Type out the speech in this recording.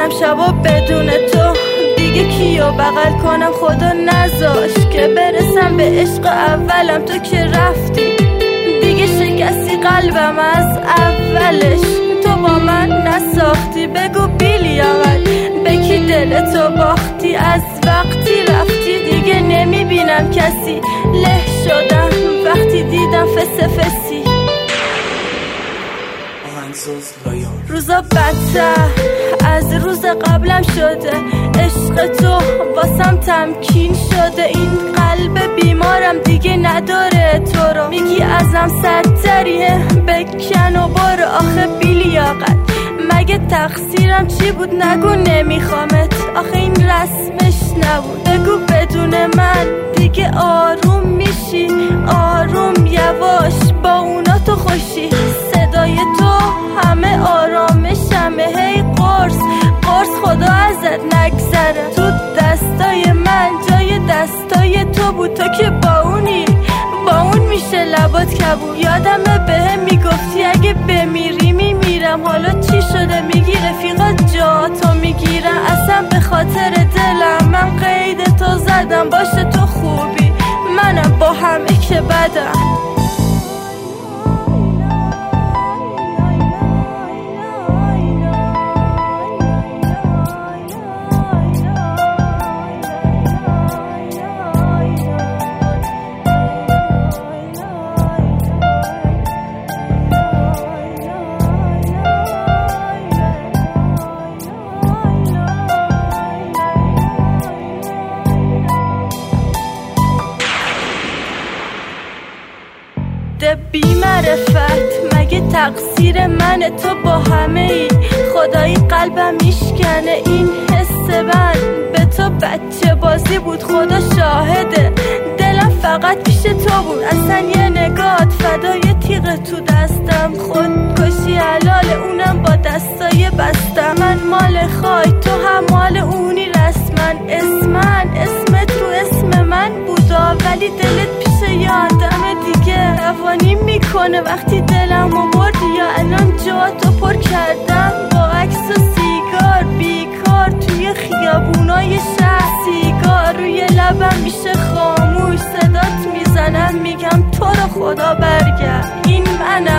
میشینم شبا بدون تو، دیگه کیو بغل کنم خدا نذاش که برسم به عشق اولم. تو که رفتی دیگه شکستی قلبم از اولش، تو با من نساختی. بگو بیلیاقت به کی دلتو باختی، از وقتی رفتی دیگه نمیبینم کسی. له شدم وقتی دیدم فسی. روزا بدتر از روز قبلم شده، عشق تو واسم تمکین شده. این قلب بیمارم دیگه نداره تو رو، میگی ازم سرتریه بکن و برو. آخه بیلیاقت مگه تقصیرم چی بود؟ نگو نمیخوامت، آخه این رسمش نبود. بگو بدون من دیگه آروم میشی، آروم یواش با اونا تو خوشی. صدای تو همه آرامشمه، هی قرص خدا ازت نگذره. تو دستای من جای دستای تو بود، تو که با اون میشه لبات کبود. یادمه بهم میگفتی اگه بمیری میمیرم، حالا چی شده؟ میگی رفیقات جا تو میگیرم. اصلا به خاطر دلم من قید تو زدم، باشه تو خوبی منم با همه که بدم. بی معرفت مگه تقصیر منه؟ تو با همه ای خدایی قلبم میشکنه. این حس من به تو بچه بازی بود، خدا شاهده دلم فقط پیش تو بود. اصلا یه نگات فدای تیغ تو دستم، خودکشی حلاله اونم با دستای بستم. من مال خواهی تو هم مال اونی رسمن، اسمت رو اسم من بودا، ولی دلت پیش یه آدم دیگه روانی میکنه. وقتی دلمو بردی یا الان جاتو پر کردم با عکس و سیگار بیکار توی خیابونای شهر. سیگار روی لبم میشه خاموش، صدات میزنم میگم تو رو خدا برگرد. این منم